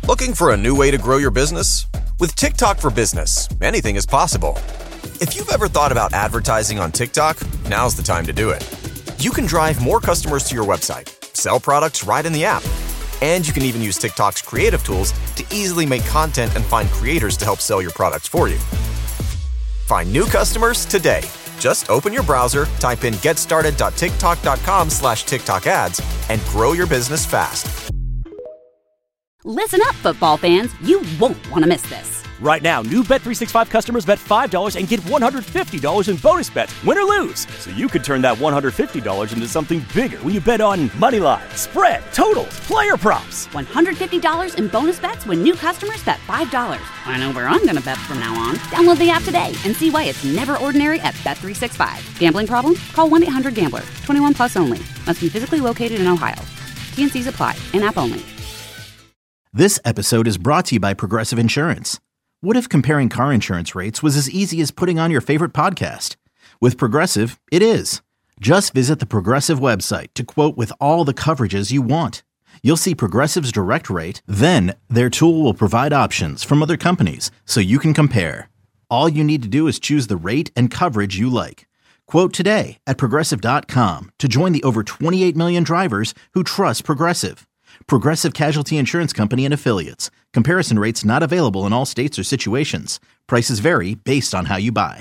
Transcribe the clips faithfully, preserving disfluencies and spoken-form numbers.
Looking for a new way to grow your business? With TikTok for Business, anything is possible. If you've ever thought about advertising on TikTok, now's the time to do it. You can drive more customers to your website, sell products right in the app, and you can even use TikTok's creative tools to easily make content and find creators to help sell your products for you. Find new customers today. Just open your browser, type in getstarted.tiktok.com slash TikTok ads, and grow your business fast. Listen up, football fans. You won't want to miss this. Right now, new Bet three sixty-five customers bet five dollars and get one hundred fifty dollars in bonus bets, win or lose. So you could turn that one hundred fifty dollars into something bigger when you bet on money line, spread, totals, player props. one hundred fifty dollars in bonus bets when new customers bet five dollars. I know where I'm going to bet from now on. Download the app today and see why it's never ordinary at Bet three sixty-five. Gambling problem? Call one eight hundred gambler. twenty-one plus only. Must be physically located in Ohio. T N Cs apply. In-app only. This episode is brought to you by Progressive Insurance. What if comparing car insurance rates was as easy as putting on your favorite podcast? With Progressive, it is. Just visit the Progressive website to quote with all the coverages you want. You'll see Progressive's direct rate, then their tool will provide options from other companies so you can compare. All you need to do is choose the rate and coverage you like. Quote today at Progressive dot com to join the over twenty-eight million drivers who trust Progressive. Progressive Casualty Insurance Company and Affiliates. Comparison rates not available in all states or situations. Prices vary based on how you buy.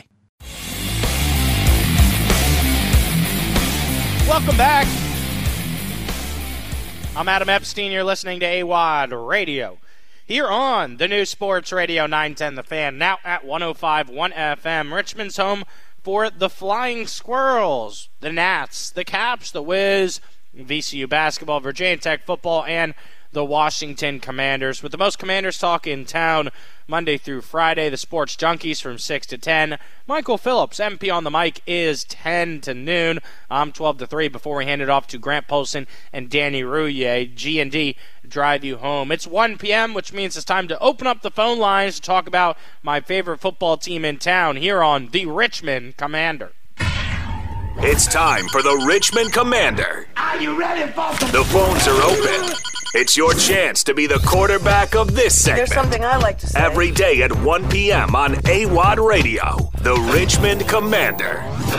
Welcome back. I'm Adam Epstein. You're listening to A W O D Radio. Here on the new Sports Radio nine ten The Fan, now at one oh five point one F M. Richmond's home for the Flying Squirrels, the Gnats, the Caps, the Wiz, V C U basketball, Virginia Tech football, and the Washington Commanders. With the most Commanders talk in town Monday through Friday, the Sports Junkies from six to ten. Michael Phillips, M P on the mic, is ten to noon. I'm twelve to three before we hand it off to Grant Polson and Danny Rouillet. G and D drive you home. It's one p.m., which means it's time to open up the phone lines to talk about my favorite football team in town here on the Richmond Commander. It's time for the Richmond Commander. Are you ready, folks? The phones are open. It's your chance to be the quarterback of this segment. There's something I like to say. Every day at one p.m. on A W O D Radio, the Richmond Commander.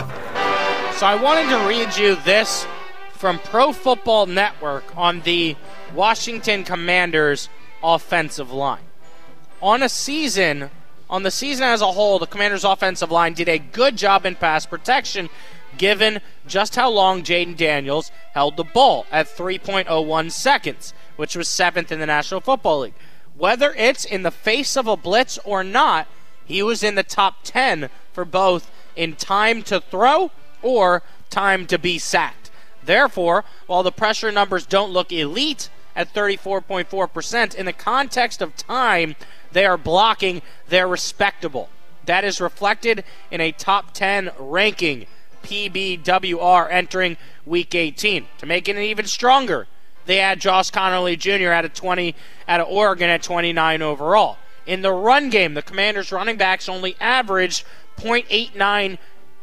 So I wanted to read you this from Pro Football Network on the Washington Commanders offensive line. On a season, on the season as a whole, the Commanders offensive line did a good job in pass protection, given just how long Jaden Daniels held the ball at three point oh one seconds, which was seventh in the National Football League. Whether it's in the face of a blitz or not, he was in the top ten for both in time to throw or time to be sacked. Therefore, while the pressure numbers don't look elite at thirty-four point four percent, in the context of time they are blocking, they're respectable. That is reflected in a top ten ranking P B W R entering Week eighteen. To make it even stronger, they add Josh Connerly Junior out of twenty out of Oregon at twenty-nine overall. In the run game, the Commanders' running backs only averaged zero point eight nine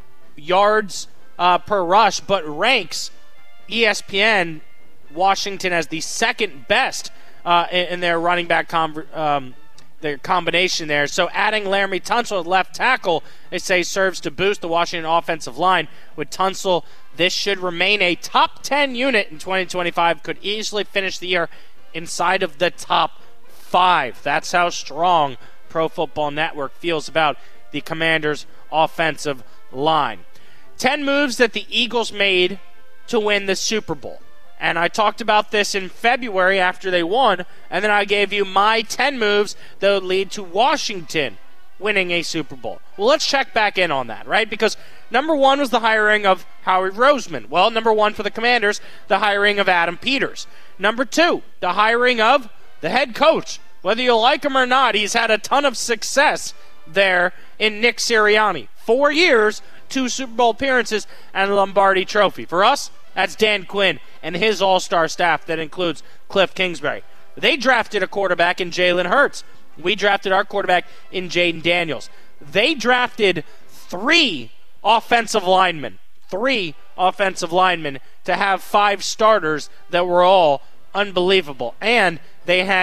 yards uh, per rush, but ranks E S P N Washington as the second best uh, in, in their running back com- um, their combination there. So adding Laramie Tunsil at left tackle, they say, serves to boost the Washington offensive line. With Tunsil, this should remain a top ten unit in twenty twenty-five. Could easily finish the year inside of the top five. That's how strong Pro Football Network feels about the Commanders' offensive line. Ten moves that the Eagles made to win the Super Bowl. And I talked about this in February after they won, and then I gave you my ten moves that would lead to Washington winning a Super Bowl. Well, let's check back in on that, right? Because number one was the hiring of Howie Roseman. Well, number one for the Commanders, the hiring of Adam Peters. Number two, the hiring of the head coach. Whether you like him or not, he's had a ton of success there in Nick Sirianni. Four years, two Super Bowl appearances, and a Lombardi Trophy. For us, that's Dan Quinn and his all-star staff that includes Cliff Kingsbury. They drafted a quarterback in Jalen Hurts. We drafted our quarterback in Jaden Daniels. They drafted three offensive linemen, three offensive linemen to have five starters that were all unbelievable. And they had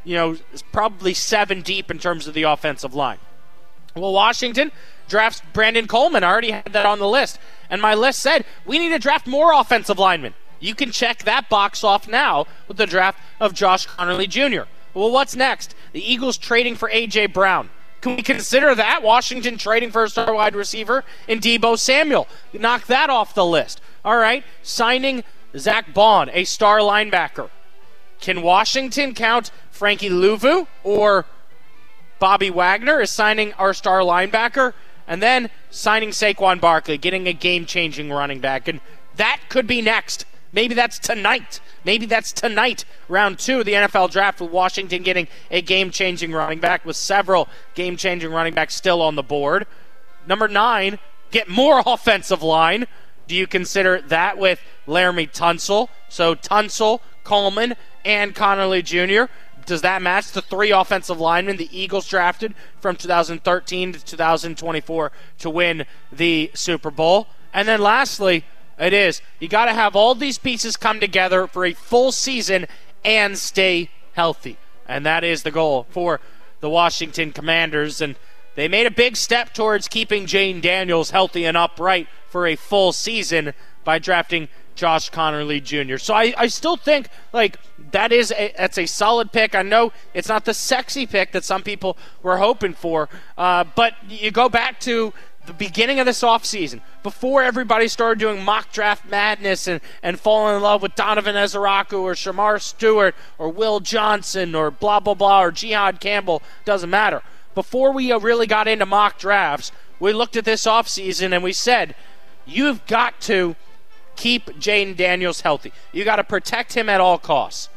you know, probably seven deep in terms of the offensive line. Well, Washington drafts Brandon Coleman. I already had that on the list. And my list said, we need to draft more offensive linemen. You can check that box off now with the draft of Josh Conerly Junior Well, what's next? The Eagles trading for A J. Brown. Can we consider that? Washington trading for a star wide receiver in Deebo Samuel. Knock that off the list. All right, signing Zach Bond, a star linebacker. Can Washington count Frankie Louvu or Bobby Wagner as signing our star linebacker? And then signing Saquon Barkley, getting a game-changing running back. And that could be next. Maybe that's tonight. Maybe that's tonight, round two of the N F L draft, with Washington getting a game-changing running back, with several game-changing running backs still on the board. Number nine, get more offensive line. Do you consider that with Laramie Tunsil? So Tunsil, Coleman, and Conerly Junior Does that match the three offensive linemen the Eagles drafted from two thousand thirteen to two thousand twenty-four to win the Super Bowl? And then lastly, it is, you got to have all these pieces come together for a full season and stay healthy. And that is the goal for the Washington Commanders. And they made a big step towards keeping Jayden Daniels healthy and upright for a full season by drafting Josh Conerly Junior So I, I still think, like, that is a, that's a solid pick. I know it's not the sexy pick that some people were hoping for, uh, but you go back to the beginning of this offseason, before everybody started doing mock draft madness and, and falling in love with Donovan Ezeraku or Shamar Stewart or Will Johnson or blah, blah, blah, or Jihad Campbell, doesn't matter. Before we really got into mock drafts, we looked at this offseason and we said, you've got to keep Jayden Daniels healthy. You got to protect him at all costs.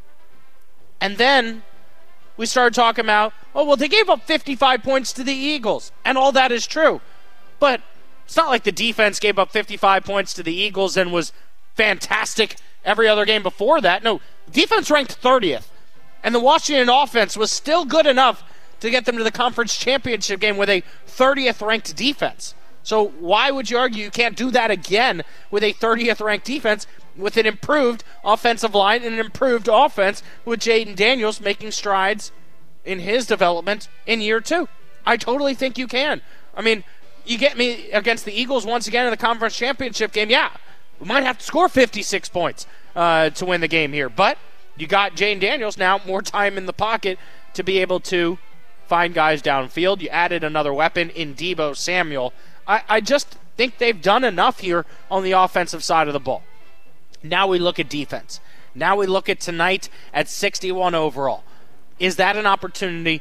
And then we started talking about, oh, well, they gave up fifty-five points to the Eagles, and all that is true. But it's not like the defense gave up fifty-five points to the Eagles and was fantastic every other game before that. No, defense ranked thirtieth, and the Washington offense was still good enough to get them to the conference championship game with a thirtieth ranked defense. So why would you argue you can't do that again with a thirtieth ranked defense with an improved offensive line and an improved offense with Jayden Daniels making strides in his development in year two? I totally think you can. I mean, you get me against the Eagles once again in the conference championship game, yeah, we might have to score fifty-six points uh, to win the game here. But you got Jayden Daniels now, more time in the pocket to be able to find guys downfield. You added another weapon in Deebo Samuel. I, I just think they've done enough here on the offensive side of the ball. Now we look at defense. Now we look at tonight at sixty-one overall. Is that an opportunity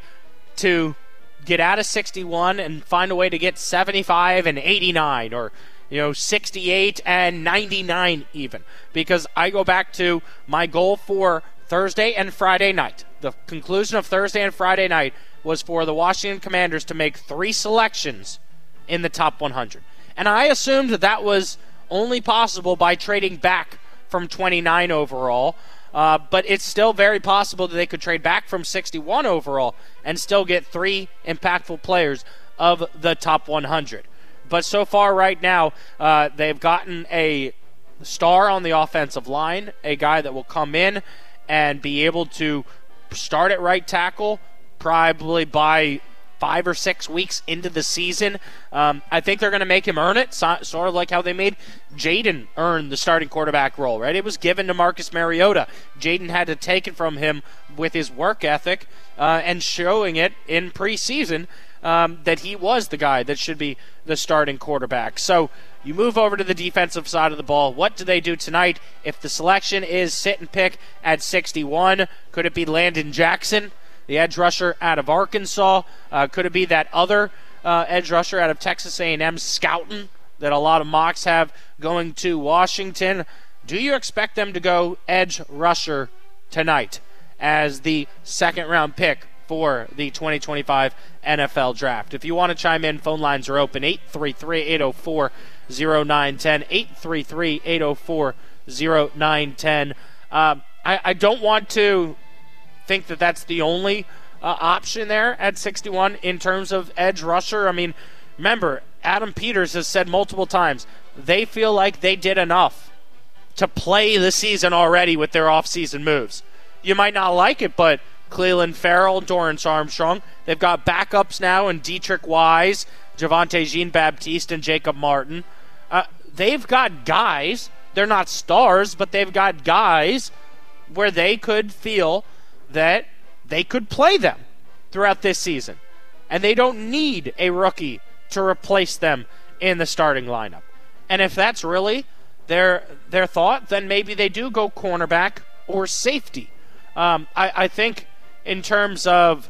to get out of sixty-one and find a way to get seventy-five and eighty-nine, or, you know, sixty-eight and ninety-nine even? Because I go back to my goal for Thursday and Friday night. The conclusion of Thursday and Friday night was for the Washington Commanders to make three selections in the top one hundred. And I assumed that that was only possible by trading back from twenty-nine overall. Uh, but it's still very possible that they could trade back from sixty-one overall and still get three impactful players of the top one hundred. But so far right now, uh, they've gotten a star on the offensive line, a guy that will come in and be able to start at right tackle probably by five or six weeks into the season. Um, I think they're going to make him earn it, so, sort of like how they made Jayden earn the starting quarterback role, right? It was given to Marcus Mariota. Jayden had to take it from him with his work ethic uh, and showing it in preseason um, that he was the guy that should be the starting quarterback. So you move over to the defensive side of the ball. What do they do tonight? If the selection is sit and pick at sixty-one, could it be Landon Jackson, the edge rusher out of Arkansas? Uh, could it be that other uh, edge rusher out of Texas A and M, Scouten, that a lot of mocks have going to Washington? Do you expect them to go edge rusher tonight as the second round pick for the twenty twenty-five N F L Draft? If you want to chime in, phone lines are open, eight three three, eight oh four, oh nine one oh, eight three three, eight oh four, oh nine one oh. Uh, I, I don't want to think that that's the only uh, option there at sixty-one in terms of edge rusher. I mean, remember, Adam Peters has said multiple times they feel like they did enough to play the season already with their offseason moves. You might not like it, but Cleveland Farrell, Dorrance Armstrong. They've got backups now in Dietrich Wise, Javonte Jean-Baptiste, and Jacob Martin. Uh, they've got guys. They're not stars, but they've got guys where they could feel that they could play them throughout this season. And they don't need a rookie to replace them in the starting lineup. And if that's really their their thought, then maybe they do go cornerback or safety. Um, I, I think in terms of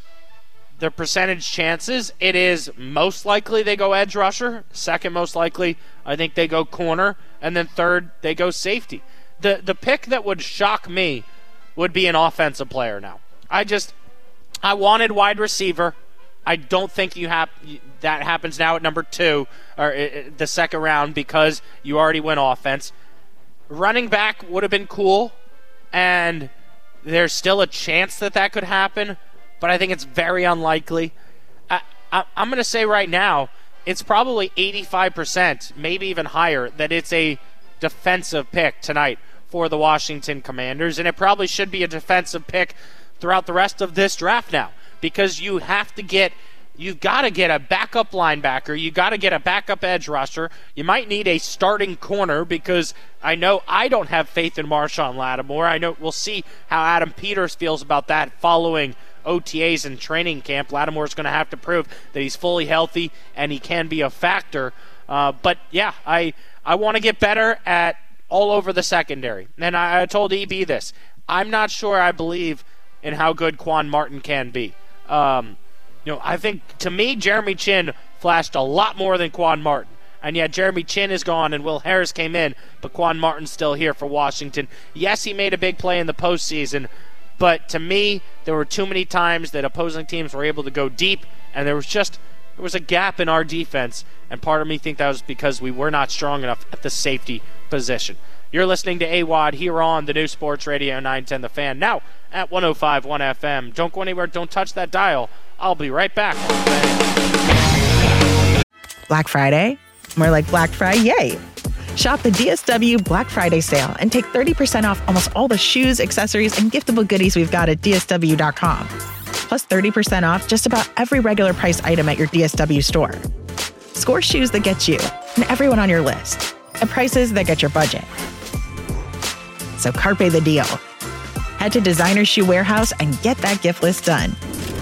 their percentage chances, it is most likely they go edge rusher. Second most likely, I think they go corner. And then third, they go safety. The the pick that would shock me would be an offensive player now. I just, I wanted wide receiver. I don't think you have that happens now at number two, or uh, the second round, because you already went offense. Running back would have been cool, and there's still a chance that that could happen, but I think it's very unlikely. I, I, I'm going to say right now, it's probably eighty-five percent, maybe even higher, that it's a defensive pick tonight for the Washington Commanders, and it probably should be a defensive pick throughout the rest of this draft now, because you have to get, you've got to get a backup linebacker, you got to get a backup edge rusher, you might need a starting corner, because I know I don't have faith in Marshawn Lattimore. I know we'll see how Adam Peters feels about that following O T As and training camp. Lattimore's going to have to prove that he's fully healthy and he can be a factor. Uh, but yeah, I I want to get better at all over the secondary. And I, I told E B this. I'm not sure I believe in how good Quan Martin can be. Um, you know, I think, to me, Jeremy Chinn flashed a lot more than Quan Martin. And yet Jeremy Chinn is gone and Will Harris came in, but Quan Martin's still here for Washington. Yes, he made a big play in the postseason, but to me, there were too many times that opposing teams were able to go deep, and there was just there was a gap in our defense, and part of me think that was because we were not strong enough at the safety position. You're listening to A W O D here on the new Sports Radio nine ten The Fan, now at one oh five point one F M. Don't go anywhere. Don't touch that dial. I'll be right back. Black Friday? More like Black Friday. Shop the D S W Black Friday sale and take thirty percent off almost all the shoes, accessories, and giftable goodies we've got at D S W dot com. Plus thirty percent off just about every regular price item at your D S W store. Score shoes that get you and everyone on your list at prices that get your budget. So carpe the deal. Head to Designer Shoe Warehouse and get that gift list done.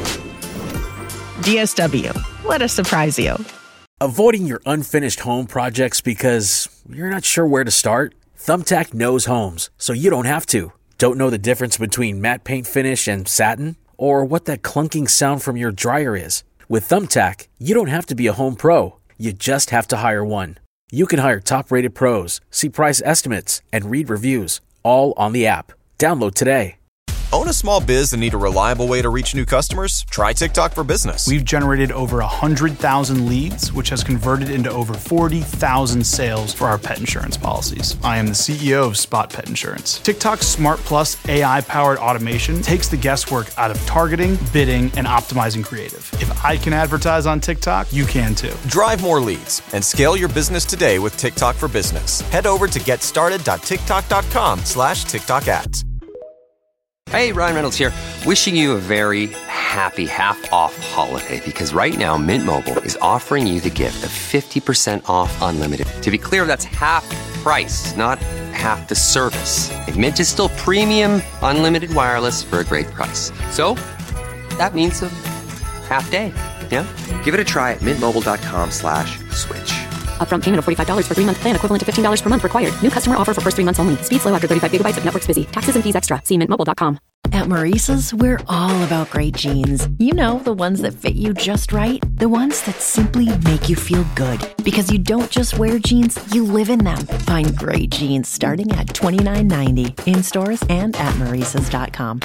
D S W. Let us surprise you. Avoiding your unfinished home projects because you're not sure where to start? Thumbtack knows homes, so you don't have to. Don't know the difference between matte paint finish and satin? Or what that clunking sound from your dryer is? With Thumbtack, you don't have to be a home pro. You just have to hire one. You can hire top-rated pros, see price estimates, and read reviews, all on the app. Download today. Own a small biz and need a reliable way to reach new customers? Try TikTok for Business. We've generated over one hundred thousand leads, which has converted into over forty thousand sales for our pet insurance policies. I am the C E O of Spot Pet Insurance. TikTok's Smart Plus A I-powered automation takes the guesswork out of targeting, bidding, and optimizing creative. If I can advertise on TikTok, you can too. Drive more leads and scale your business today with TikTok for Business. Head over to getstarted.tiktok.com slash TikTok ads. Hey, Ryan Reynolds here, wishing you a very happy half-off holiday, because right now Mint Mobile is offering you the gift of fifty percent off unlimited. To be clear, that's half price, not half the service. And Mint is still premium unlimited wireless for a great price. So, that means a half day, yeah? Give it a try at mintmobile.com slash switch. Upfront payment of forty-five dollars for three-month plan equivalent to fifteen dollars per month required. New customer offer for first three months only. Speed slow after thirty-five gigabytes if network's busy. Taxes and fees extra. See mint mobile dot com. At Maurice's, we're all about great jeans. You know, the ones that fit you just right. The ones that simply make you feel good. Because you don't just wear jeans, you live in them. Find great jeans starting at twenty-nine ninety in stores and at maurices dot com.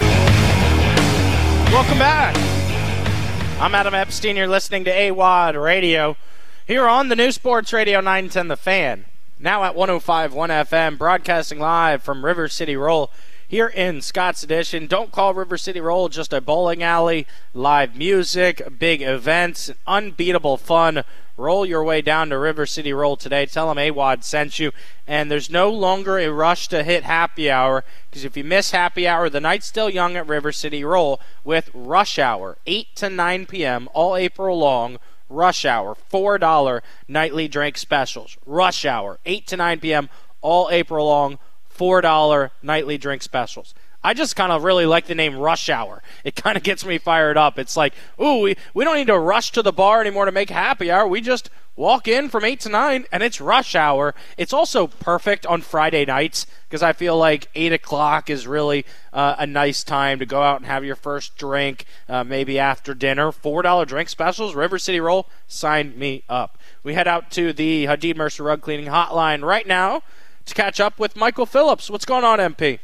Welcome back. I'm Adam Epstein. You're listening to A W O D Radio here on the new Sports Radio nine ten The Fan, now at one oh five point one F M, broadcasting live from River City Roll here in Scott's Addition. Don't call River City Roll just a bowling alley. Live music, big events, unbeatable fun roll your way down to River City Roll today. Tell them A W A D sent you. And there's no longer a rush to hit happy hour, because if you miss happy hour, the night's still young at River City Roll with Rush Hour, eight to nine p.m. all April long. Rush Hour, four dollars nightly drink specials. Rush Hour, eight to nine p.m. all April long, four dollars nightly drink specials. I just kind of really like the name Rush Hour. It kind of gets me fired up. It's like, ooh, we, we don't need to rush to the bar anymore to make happy hour. We just walk in from eight to nine, and it's Rush Hour. It's also perfect on Friday nights, because I feel like eight o'clock is really uh, a nice time to go out and have your first drink, uh, maybe after dinner. four dollars drink specials, River City Roll, sign me up. We head out to the Hadid Mercer Rug Cleaning Hotline right now to catch up with Michael Phillips. What's going on, M P?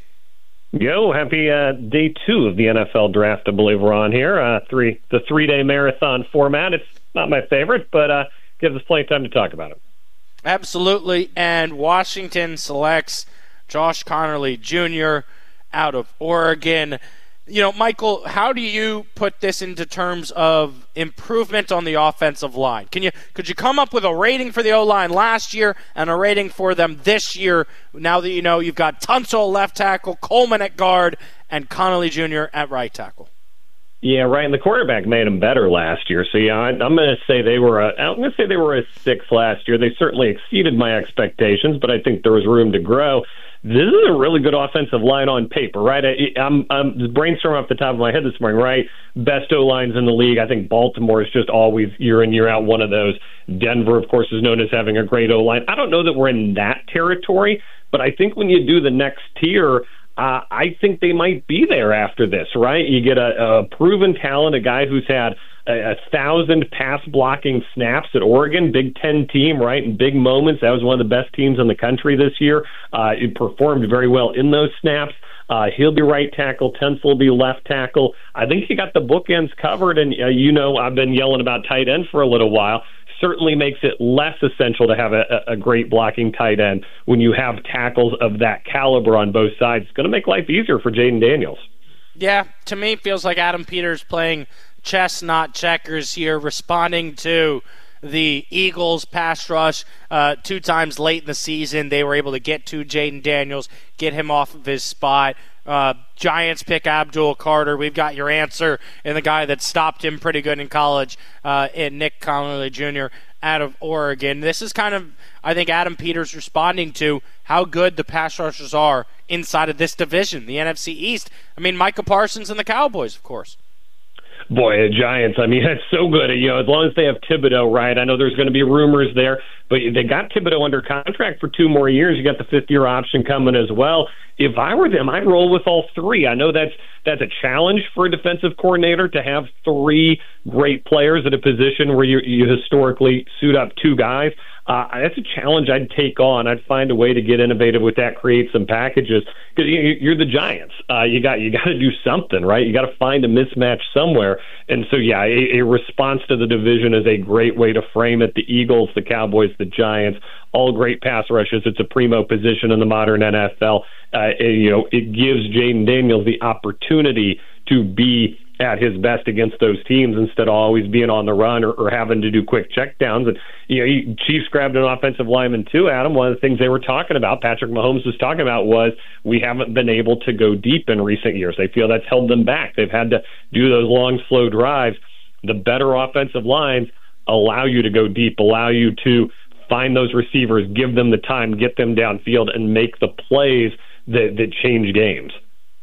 Yo, happy uh, day two of the N F L draft. I believe we're on here. Uh, three, the three-day marathon format. It's not my favorite, but uh, gives us plenty of time to talk about it. Absolutely. And Washington selects Josh Conerly Junior out of Oregon. You know, Michael, how do you put this into terms of improvement on the offensive line? Can you could you come up with a rating for the O-line last year and a rating for them this year, now that you know you've got Tunsil at left tackle, Coleman at guard, and Conerly Junior at right tackle? Yeah, right. And the quarterback made them better last year. So yeah, I, I'm going to say they were a, I'm going to say they were a six last year. They certainly exceeded my expectations, but I think there was room to grow. This is a really good offensive line on paper, right? I, I'm, I'm brainstorming off the top of my head this morning, right? Best O-lines in the league. I think Baltimore is just always year in, year out one of those. Denver, of course, is known as having a great O-line. I don't know that we're in that territory, but I think when you do the next tier, uh, I think they might be there after this, right? You get a, a proven talent, a guy who's had a, a thousand pass blocking snaps at Oregon, Big Ten team, right? In big moments, that was one of the best teams in the country this year. Uh, it performed very well in those snaps. Uh, he'll be right tackle. Tunsil will be left tackle. I think he got the bookends covered, and uh, you know I've been yelling about tight end for a little while. Certainly makes it less essential to have a, a great blocking tight end when you have tackles of that caliber on both sides. It's going to make life easier for Jaden Daniels. Yeah, to me it feels like Adam Peters playing chess, not checkers here, responding to the Eagles' pass rush uh, two times late in the season. They were able to get to Jaden Daniels, get him off of his spot. Uh, Giants pick Abdul Carter. We've got your answer in the guy that stopped him pretty good in college, uh, in Nick Conerly Junior out of Oregon. This is kind of, I think, Adam Peters responding to how good the pass rushers are inside of this division, the N F C East. I mean, Micah Parsons and the Cowboys, of course. Boy, the Giants, I mean, that's so good. You know, as long as they have Thibodeau, right? I know there's going to be rumors there, but they got Thibodeau under contract for two more years. You got the fifth-year option coming as well. If I were them, I'd roll with all three. I know that's that's a challenge for a defensive coordinator to have three great players at a position where you, you historically suit up two guys. Uh, that's a challenge I'd take on. I'd find a way to get innovative with that, create some packages. Because you're the Giants. Uh, you got you got to do something, right? You got to find a mismatch somewhere. And so, yeah, a, a response to the division is a great way to frame it. The Eagles, the Cowboys, the Giants, all great pass rushes. It's a primo position in the modern N F L. Uh, and, you know, it gives Jaden Daniels the opportunity to be at his best against those teams instead of always being on the run or, or having to do quick checkdowns. And, you know, he, Chiefs grabbed an offensive lineman too, Adam. One of the things they were talking about, Patrick Mahomes was talking about, was we haven't been able to go deep in recent years. They feel that's held them back. They've had to do those long, slow drives. The better offensive lines allow you to go deep, allow you to find those receivers, give them the time, get them downfield, and make the plays that, that change games.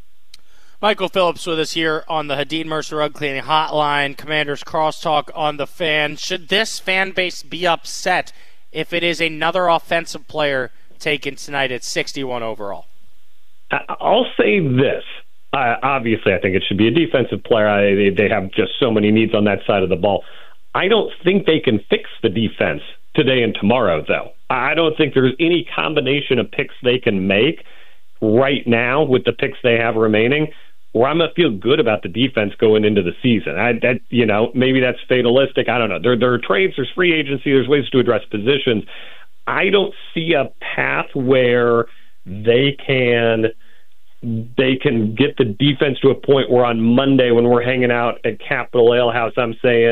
Michael Phillips with us here on the Hadid Mercer Rug Cleaning Hotline, Commanders Crosstalk on the Fan. Should this fan base be upset if it is another offensive player taken tonight at sixty-one overall? I'll say this. Uh, obviously, I think it should be a defensive player. I, they, they have just so many needs on that side of the ball. I don't think they can fix the defense today and tomorrow, though. I don't think there's any combination of picks they can make right now with the picks they have remaining where I'm going to feel good about the defense going into the season. I, that, you know, maybe that's fatalistic. I don't know. There, there are trades, there's free agency, there's ways to address positions. I don't see a path where they can they can get the defense to a point where on Monday when we're hanging out at Capitol Ale House, I'm saying,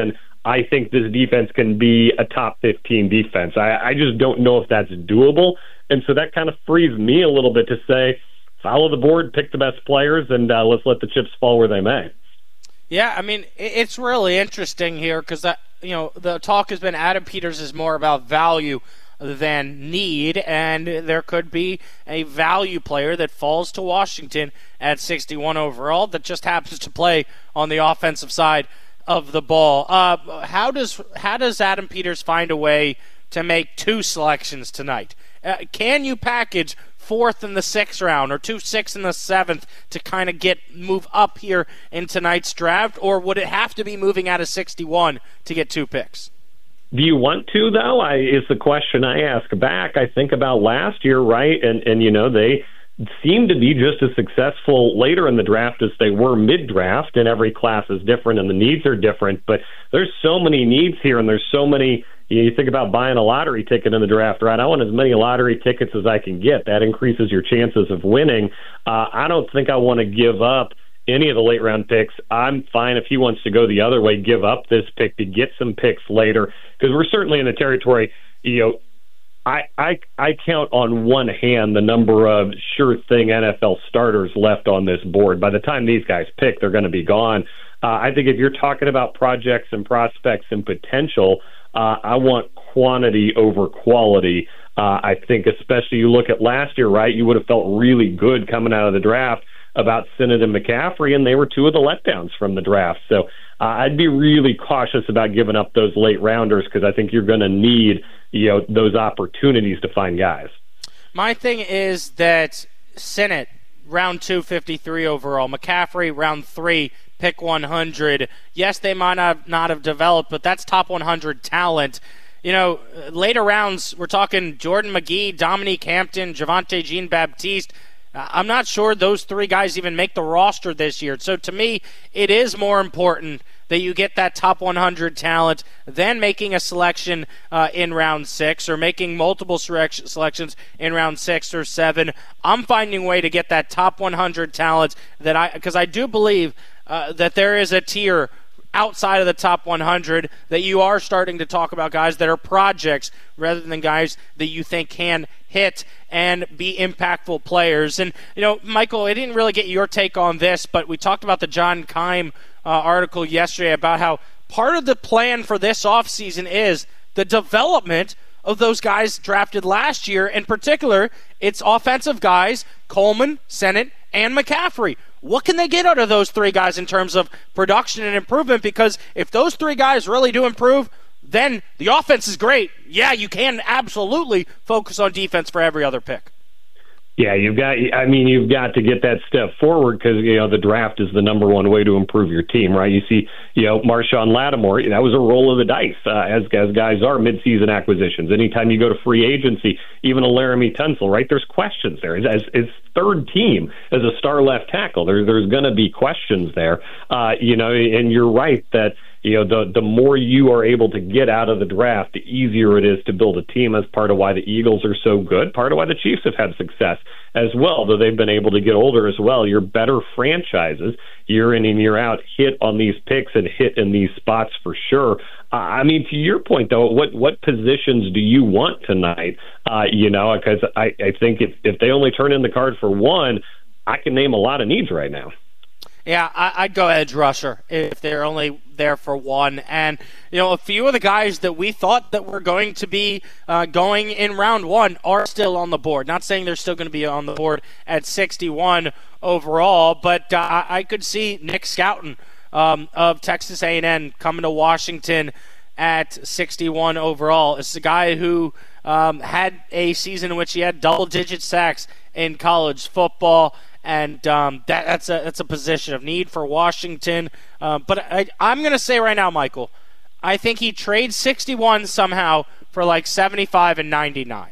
I think this defense can be a top fifteen defense. I, I just don't know if that's doable. And so that kind of frees me a little bit to say, follow the board, pick the best players, and uh, let's let the chips fall where they may. Yeah, I mean, it's really interesting here because, you know, the talk has been Adam Peters is more about value than need, and there could be a value player that falls to Washington at sixty-one overall that just happens to play on the offensive side of the ball. Uh, how does how does Adam Peters find a way to make two selections tonight? Uh, can you package fourth in the sixth round or two six in the seventh to kind of get move up here in tonight's draft, or would it have to be moving out of sixty-one to get two picks? Do you want to, though? I, is the question I ask back. I think about last year, right? And, and you know, they seem to be just as successful later in the draft as they were mid-draft, and every class is different and the needs are different. But there's so many needs here, and there's so many. You know, you think about buying a lottery ticket in the draft, right? I want as many lottery tickets as I can get. That increases your chances of winning. Uh, I don't think I want to give up any of the late round picks. I'm fine if he wants to go the other way, give up this pick to get some picks later, because we're certainly in the territory. You know, I I I count on one hand the number of sure thing N F L starters left on this board. By the time these guys pick, they're going to be gone. Uh, I think if you're talking about projects and prospects and potential, uh, I want quantity over quality. Uh, I think especially you look at last year, right? You would have felt really good coming out of the draft about Sinnott and McCaffrey, and they were two of the letdowns from the draft. So uh, I'd be really cautious about giving up those late rounders because I think you're going to need, you know, those opportunities to find guys. My thing is that Sinnott, round two, fifty-three overall. McCaffrey, round three, pick one hundred. Yes, they might not, not have developed, but that's top one hundred talent. You know, later rounds, we're talking Jordan McGee, Dominique Hampton, Javonte Jean-Baptiste. I'm not sure those three guys even make the roster this year. So to me, it is more important that you get that top one hundred talent than making a selection uh, in round six or making multiple selections in round six or seven. I'm finding a way to get that top one hundred talent that I, because I do believe uh, that there is a tier outside of the top one hundred that you are starting to talk about guys that are projects rather than guys that you think can hit and be impactful players. And, you know, Michael, I didn't really get your take on this, but we talked about the John Keim uh, article yesterday about how part of the plan for this offseason is the development of those guys drafted last year. In particular, it's offensive guys, Coleman, Sinnott, and McCaffrey. What can they get out of those three guys in terms of production and improvement? Because if those three guys really do improve, then the offense is great. Yeah, you can absolutely focus on defense for every other pick. Yeah, you've got. I mean, you've got to get that step forward because you know the draft is the number one way to improve your team, right? You see, you know, Marshawn Lattimore. That was a roll of the dice, uh, as as guys are midseason acquisitions. Anytime you go to free agency, even a Laramie Tunsil, right? There's questions there. As his third team as a star left tackle, there, there's going to be questions there. Uh, you know, and you're right that. You know, the the more you are able to get out of the draft, the easier it is to build a team. That's part of why the Eagles are so good, part of why the Chiefs have had success as well, though they've been able to get older as well. You're better franchises year in and year out hit on these picks and hit in these spots for sure. Uh, I mean, to your point, though, what what positions do you want tonight? Uh, you know, because I, I think if, if they only turn in the card for one, I can name a lot of needs right now. Yeah, I'd go edge rusher if they're only there for one. And, you know, a few of the guys that we thought that were going to be uh, going in round one are still on the board. Not saying they're still going to be on the board at sixty-one overall, but uh, I could see Nick Scouton um, of Texas A and M coming to Washington at sixty-one overall. It's a guy who um, had a season in which he had double-digit sacks in college football. And um, that, that's a that's a position of need for Washington. Uh, but I, I'm going to say right now, Michael, I think he trades sixty-one somehow for like seventy-five and ninety-nine.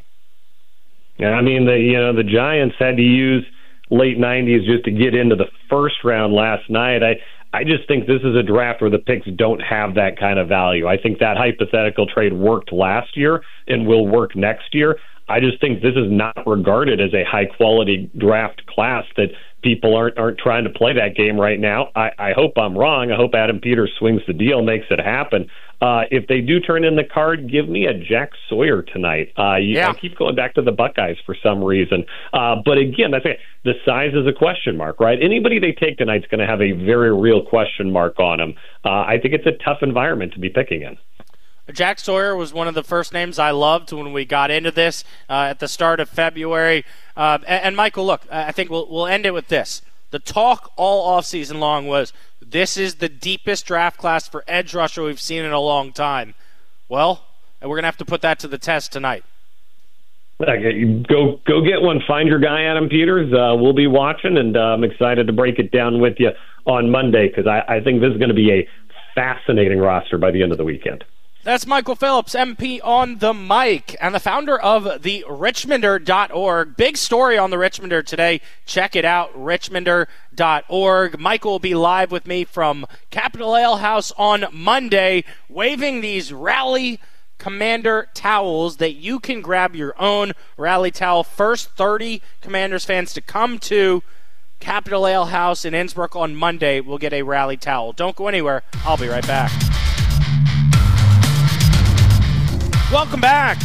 Yeah, I mean, the you know the Giants had to use late nineties just to get into the first round last night. I I just think this is a draft where the picks don't have that kind of value. I think that hypothetical trade worked last year and will work next year. I just think this is not regarded as a high-quality draft class that people aren't aren't trying to play that game right now. I, I hope I'm wrong. I hope Adam Peters swings the deal, makes it happen. Uh, if they do turn in the card, give me a Jack Sawyer tonight. Uh, you, yeah. I keep going back to the Buckeyes for some reason. Uh, but again, that's it. The size is a question mark, right? Anybody they take tonight's going to have a very real question mark on them. Uh, I think it's a tough environment to be picking in. Jack Sawyer was one of the first names I loved when we got into this uh, at the start of February. Uh, and, and Michael, look, I think we'll we'll end it with this. The talk all offseason long was this is the deepest draft class for edge rusher we've seen in a long time. Well, we're going to have to put that to the test tonight. Okay, go go get one. Find your guy, Adam Peters. Uh, we'll be watching, and uh, I'm excited to break it down with you on Monday because I, I think this is going to be a fascinating roster by the end of the weekend. That's Michael Phillips, M P on the mic, and the founder of the Richmonder dot org. Big story on the Richmonder today. Check it out, Richmonder dot org. Michael will be live with me from Capitol Ale House on Monday, waving these Rally Commander towels that you can grab your own Rally towel. First thirty Commanders fans to come to Capitol Ale House in Innsbruck on Monday will get a Rally towel. Don't go anywhere. I'll be right back. Welcome back.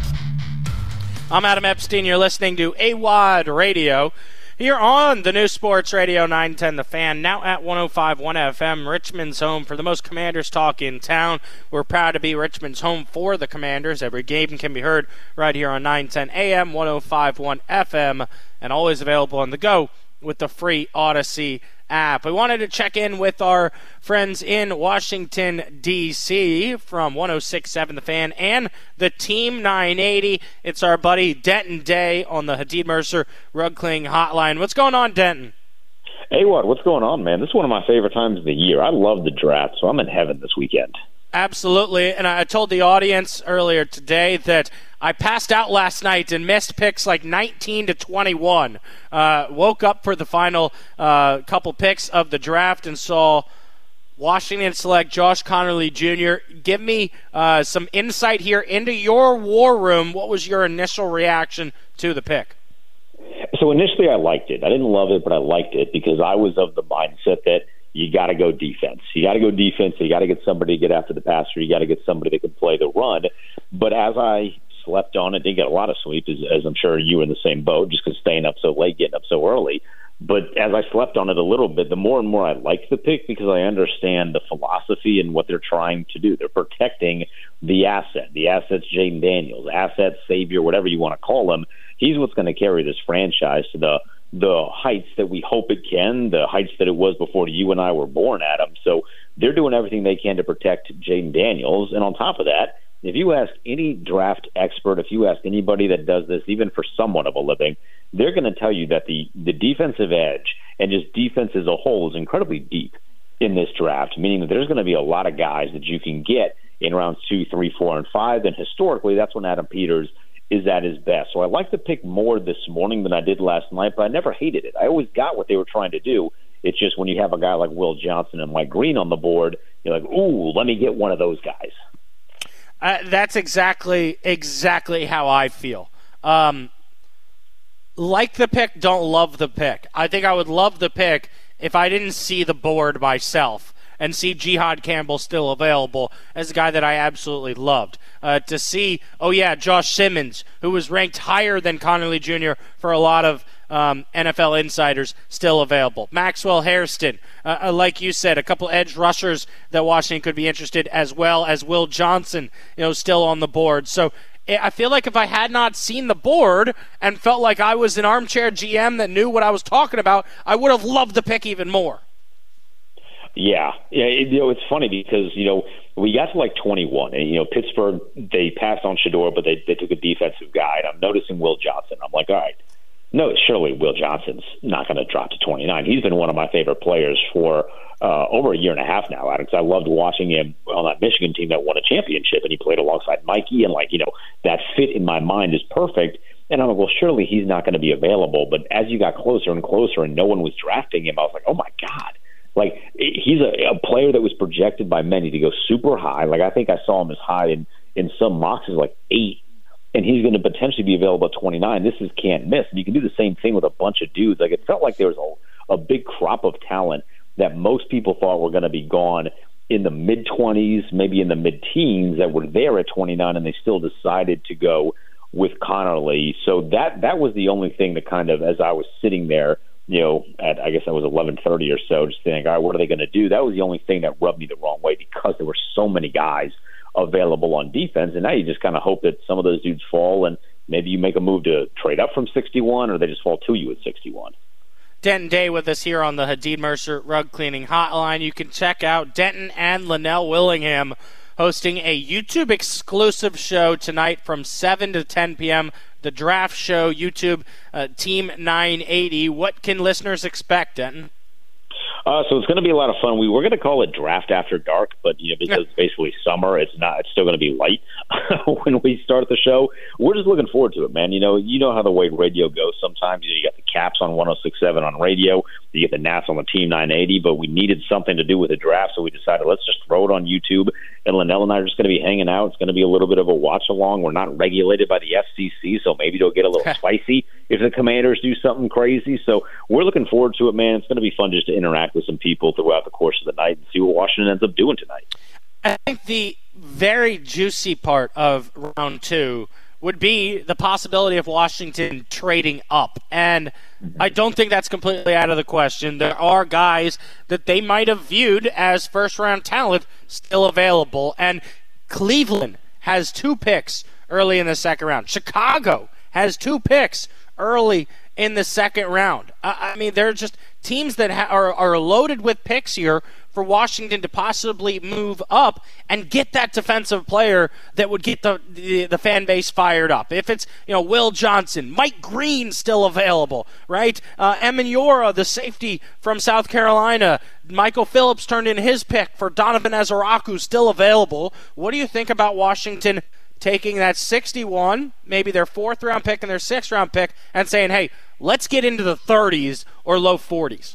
I'm Adam Epstein. You're listening to A W O D Radio here on the new Sports Radio nine ten The Fan, now at one oh five point one F M, Richmond's home for the most Commanders talk in town. We're proud to be Richmond's home for the Commanders. Every game can be heard right here on nine ten A M, one oh five point one F M, and always available on the go with the free Odyssey app. We wanted to check in with our friends in Washington, D C from one oh six point seven The Fan and the Team nine eighty. It's our buddy Denton Day on the Hadid Mercer Rug Cleaning Hotline. What's going on, Denton? Hey, what? What's going on, man? This is one of my favorite times of the year. I love the draft, so I'm in heaven this weekend. Absolutely, and I told the audience earlier today that I passed out last night and missed picks like nineteen to twenty-one. Uh, woke up for the final uh, couple picks of the draft and saw Washington select Josh Conerly Junior Give me uh, some insight here into your war room. What was your initial reaction to the pick? So initially I liked it. I didn't love it, but I liked it because I was of the mindset that you got to go defense. You got to go defense. You got to get somebody to get after the passer. You got to get somebody that can play the run. But as I slept on it, didn't get a lot of sleep, as, as I'm sure you were in the same boat, just because staying up so late, getting up so early. But as I slept on it a little bit, the more and more I liked the pick because I understand the philosophy and what they're trying to do. They're protecting the asset. The asset's Jaden Daniels, asset savior, whatever you want to call him. He's what's going to carry this franchise to the the heights that we hope it can, the heights that it was before you and I were born, Adam. So they're doing everything they can to protect Jaden Daniels. And on top of that, if you ask any draft expert, if you ask anybody that does this, even for somewhat of a living, they're going to tell you that the, the defensive edge and just defense as a whole is incredibly deep in this draft, meaning that there's going to be a lot of guys that you can get in rounds two, three, four, and five. And historically, that's when Adam Peters is at his best. So I like to pick more this morning than I did last night, but I never hated it. I always got what they were trying to do. It's just when you have a guy like Will Johnson and Mike Green on the board, you're like, ooh, let me get one of those guys. Uh, that's exactly exactly how I feel. Um, like the pick, don't love the pick. I think I would love the pick if I didn't see the board myself and see Jihad Campbell still available as a guy that I absolutely loved. Uh, to see, oh yeah, Josh Simmons, who was ranked higher than Conerly Junior for a lot of um, N F L insiders, still available. Maxwell Hairston, uh, like you said, a couple edge rushers that Washington could be interested, as well as Will Johnson, you know, still on the board. So I feel like if I had not seen the board and felt like I was an armchair G M that knew what I was talking about, I would have loved the pick even more. Yeah, yeah. It, you know, it's funny because you know we got to like twenty-one, and you know Pittsburgh they passed on Shedeur, but they they took a defensive guy. And I'm noticing Will Johnson. I'm like, all right, no, surely Will Johnson's not going to drop to twenty-nine. He's been one of my favorite players for uh, over a year and a half now, Alex. I loved watching him on that Michigan team that won a championship, and he played alongside Mikey, and like you know that fit in my mind is perfect. And I'm like, well, surely he's not going to be available. But as you got closer and closer, and no one was drafting him, I was like, oh my God. Like, he's a, a player that was projected by many to go super high. Like, I think I saw him as high in, in some mocks as like eight. and he's going to potentially be available at twenty-nine. This is can't miss. And you can do the same thing with a bunch of dudes. Like, it felt like there was a, a big crop of talent that most people thought were going to be gone in the mid-twenties, maybe in the mid-teens, that were there at twenty-nine, and they still decided to go with Connerly. So that that was the only thing that kind of, as I was sitting there, you know, at I guess that was eleven thirty or so, just thinking, all right, what are they going to do? That was the only thing that rubbed me the wrong way, because there were so many guys available on defense, and now you just kind of hope that some of those dudes fall, and maybe you make a move to trade up from sixty-one, or they just fall to you at sixty-one. Denton Day with us here on the Hadid Mercer Rug Cleaning Hotline. You can check out Denton and Linnell Willingham hosting a YouTube-exclusive show tonight from seven to ten p.m., the Draft Show, YouTube, uh, Team nine eighty. What can listeners expect, Denton? Uh, so it's going to be a lot of fun. We were going to call it Draft After Dark, but you know, because it's basically summer, it's not. It's still going to be light when we start the show. We're just looking forward to it, man. You know, you know how the way radio goes. Sometimes you know, you got the Caps on one oh six point seven on radio, you get the Nats on the Team nine eighty, but we needed something to do with the draft, so we decided let's just throw it on YouTube. And Linnell and I are just going to be hanging out. It's going to be a little bit of a watch along. We're not regulated by the F C C, so maybe it'll get a little spicy if the Commanders do something crazy. So we're looking forward to it, man. It's going to be fun just to interact with some people throughout the course of the night and see what Washington ends up doing tonight. I think the very juicy part of round two would be the possibility of Washington trading up. And I don't think that's completely out of the question. There are guys that they might have viewed as first-round talent still available. And Cleveland has two picks early in the second round. Chicago has two picks early in the second round. I mean, they're just teams that ha- are, are loaded with picks here for Washington to possibly move up and get that defensive player that would get the, the the fan base fired up. If it's, you know, Will Johnson, Mike Green still available, right? Uh, Amenyora, the safety from South Carolina. Michael Phillips turned in his pick for Donovan Ezeraku, still available. What do you think about Washington taking that sixty-one, maybe their fourth round pick and their sixth round pick, and saying, hey, let's get into the thirties or low forties?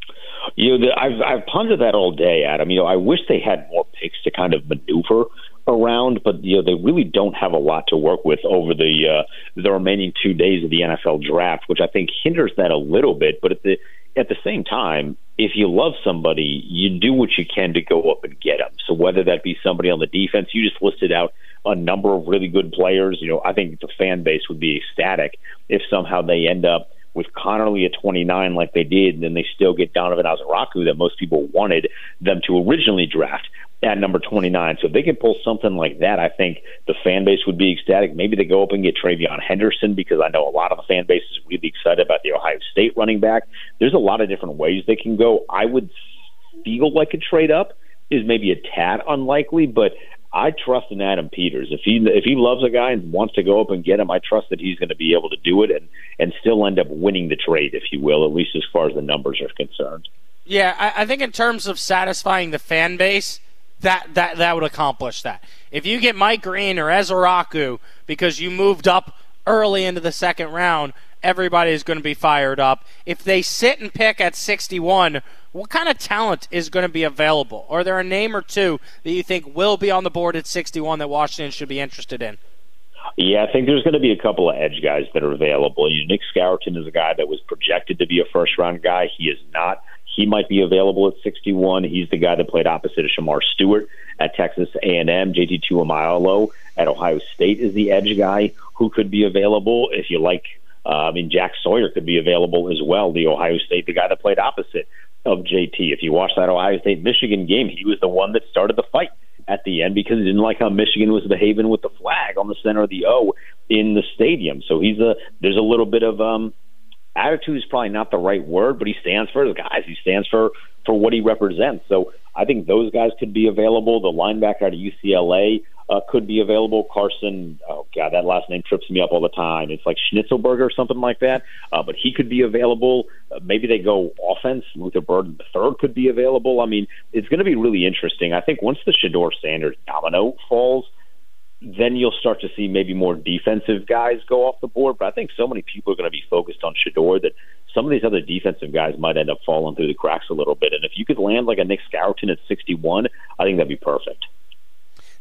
You know, the, I've I've pondered that all day, Adam. You know, I wish they had more picks to kind of maneuver around, but you know, they really don't have a lot to work with over the uh, the remaining two days of the N F L draft, which I think hinders that a little bit. But at the at the same time, if you love somebody, you do what you can to go up and get them. So whether that be somebody on the defense, you just listed out a number of really good players. You know, I think the fan base would be ecstatic if somehow they end up with Connerly at twenty-nine like they did, and then they still get Donovan Ezeraku that most people wanted them to originally draft at number twenty-nine. So if they can pull something like that, I think the fan base would be ecstatic. Maybe they go up and get Travion Henderson, because I know a lot of the fan base is really excited about the Ohio State running back. There's a lot of different ways they can go. I would feel like a trade up is maybe a tad unlikely, but I trust in Adam Peters. If he if he loves a guy and wants to go up and get him, I trust that he's going to be able to do it and, and still end up winning the trade, if you will, at least as far as the numbers are concerned. Yeah, I, I think in terms of satisfying the fan base, that, that, that would accomplish that. If you get Mike Green or Ezeraku because you moved up early into the second round, everybody is going to be fired up. If they sit and pick at sixty-one, what kind of talent is going to be available? Are there a name or two that you think will be on the board at sixty-one that Washington should be interested in? Yeah, I think there's going to be a couple of edge guys that are available. You know, Nick Scourton is a guy that was projected to be a first-round guy. He is not. He might be available at sixty-one. He's the guy that played opposite of Shamar Stewart at Texas A and M. J T Tuimoloau at Ohio State is the edge guy who could be available. If you like, uh, I mean, Jack Sawyer could be available as well, the Ohio State, the guy that played opposite of J T. If you watch that Ohio State-Michigan game, he was the one that started the fight at the end because he didn't like how Michigan was behaving with the flag on the center of the O in the stadium. So he's a there's a little bit of um, attitude is probably not the right word, but he stands for his guys. He stands for, for what he represents. So I think those guys could be available. The linebacker out of U C L A uh, could be available. Carson, oh, God, that last name trips me up all the time. It's like Schnitzelberger or something like that, uh, but he could be available. Uh, maybe they go offense. Luther Burden the third could be available. I mean, it's going to be really interesting. I think once the Shedeur Sanders domino falls, then you'll start to see maybe more defensive guys go off the board. But I think so many people are going to be focused on Shedeur that some of these other defensive guys might end up falling through the cracks a little bit. And if you could land like a Nick Scourton at sixty-one, I think that'd be perfect.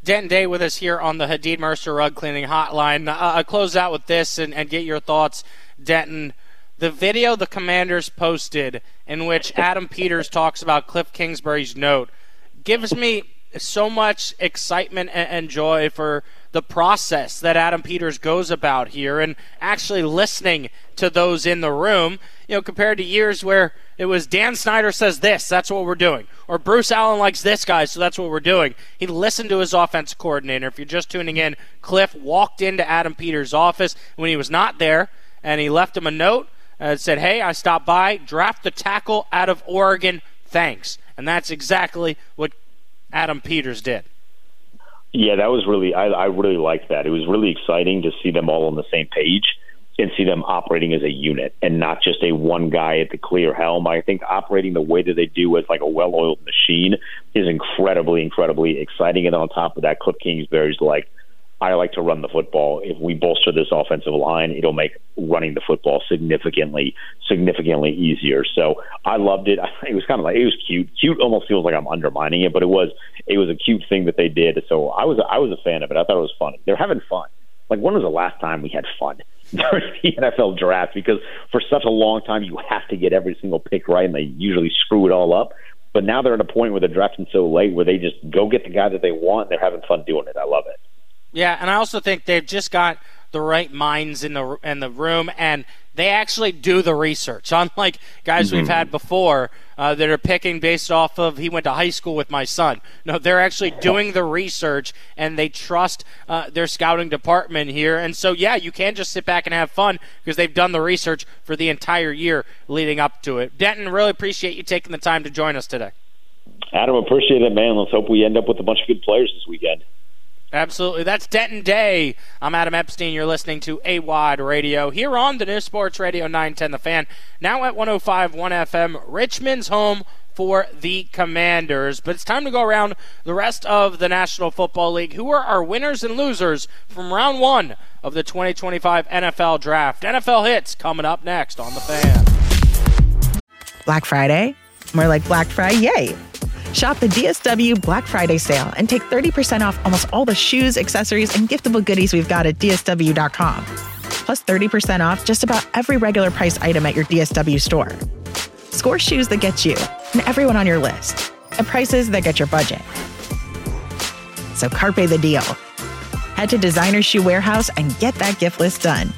Denton Day with us here on the Hadid Mercer Rug Cleaning Hotline. Uh, I'll close out with this and, and get your thoughts, Denton. The video the Commanders posted in which Adam Peters talks about Cliff Kingsbury's note gives me so much excitement and, and joy for the process that Adam Peters goes about here and actually listening to those in the room, you know, compared to years where it was Dan Snyder says this, that's what we're doing. Or Bruce Allen likes this guy, so that's what we're doing. He listened to his offense coordinator. If you're just tuning in, Cliff walked into Adam Peters' office when he was not there, and he left him a note and said, hey, I stopped by, draft the tackle out of Oregon, thanks. And that's exactly what Adam Peters did. Yeah, that was really, I, I really liked that. It was really exciting to see them all on the same page and see them operating as a unit and not just a one guy at the clear helm. I think operating the way that they do as like a well-oiled machine is incredibly, incredibly exciting. And on top of that, Cliff Kingsbury's like, I like to run the football. If we bolster this offensive line, it'll make running the football significantly, significantly easier. So I loved it. It was kind of like, it was cute. Cute almost feels like I'm undermining it, but it was, it was a cute thing that they did. So I was, I was a fan of it. I thought it was funny. They're having fun. Like, when was the last time we had fun during the N F L draft? Because for such a long time, you have to get every single pick right, and they usually screw it all up. But now they're at a point where they're drafting so late where they just go get the guy that they want, and they're having fun doing it. I love it. Yeah, and I also think they've just got the right minds in the in the room, and they actually do the research. Unlike guys mm-hmm. we've had before uh, that are picking based off of, he went to high school with my son. No, they're actually doing the research, and they trust uh, their scouting department here. And so, yeah, you can't just sit back and have fun because they've done the research for the entire year leading up to it. Denton, really appreciate you taking the time to join us today. Adam, appreciate it, man. Let's hope we end up with a bunch of good players this weekend. Absolutely. That's Denton Day. I'm Adam Epstein. You're listening to A W O D Radio here on the New Sports Radio nine ten The Fan. Now at one oh five point one F M, Richmond's home for the Commanders. But it's time to go around the rest of the National Football League. Who are our winners and losers from round one of the twenty twenty-five N F L Draft? N F L hits coming up next on The Fan. Black Friday? More like Black Friday, yay! Shop the D S W Black Friday sale and take thirty percent off almost all the shoes, accessories, and giftable goodies we've got at D S W dot com. Plus thirty percent off just about every regular price item at your D S W store. Score shoes that get you and everyone on your list at prices that get your budget. So carpe the deal. Head to Designer Shoe Warehouse and get that gift list done.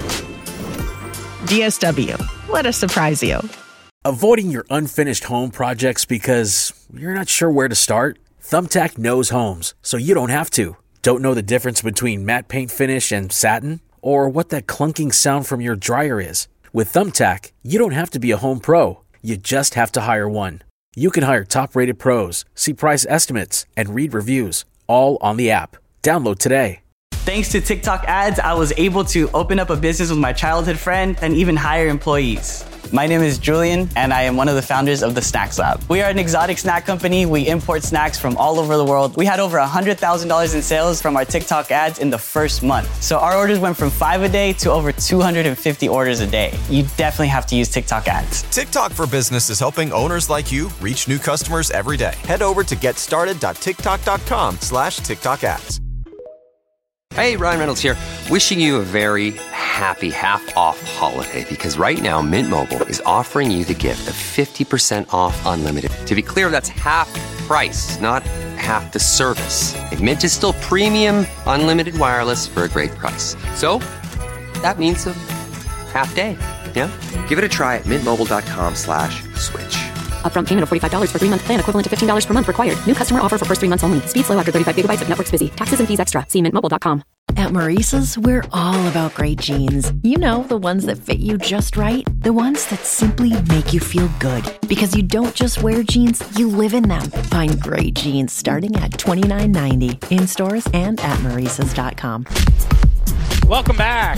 D S W. Let us surprise you. Avoiding your unfinished home projects because you're not sure where to start? Thumbtack knows homes, so you don't have to. Don't know the difference between matte paint finish and satin? Or what that clunking sound from your dryer is? With Thumbtack, you don't have to be a home pro. You just have to hire one. You can hire top-rated pros, see price estimates, and read reviews, all on the app. Download today. Thanks to TikTok ads, I was able to open up a business with my childhood friend and even hire employees. My name is Julian, and I am one of the founders of the Snacks Lab. We are an exotic snack company. We import snacks from all over the world. We had over one hundred thousand dollars in sales from our TikTok ads in the first month. So our orders went from five a day to over two hundred fifty orders a day. You definitely have to use TikTok ads. TikTok for Business is helping owners like you reach new customers every day. Head over to getstarted.tiktok.com slash TikTok ads. Hey, Ryan Reynolds here, wishing you a very happy half-off holiday because right now Mint Mobile is offering you the gift of fifty percent off unlimited. To be clear, that's half price, not half the service. And Mint is still premium unlimited wireless for a great price. So that means a half day, yeah? Give it a try at mintmobile.com slash switch. Upfront payment of forty-five dollars for three-month plan equivalent to fifteen dollars per month required. New customer offer for first three months only. Speed slow after thirty-five gigabytes if network's busy. Taxes and fees extra. See mint mobile dot com. At Maurice's, we're all about great jeans. You know, the ones that fit you just right. The ones that simply make you feel good. Because you don't just wear jeans, you live in them. Find great jeans starting at twenty-nine ninety in stores and at maurices dot com. Welcome back.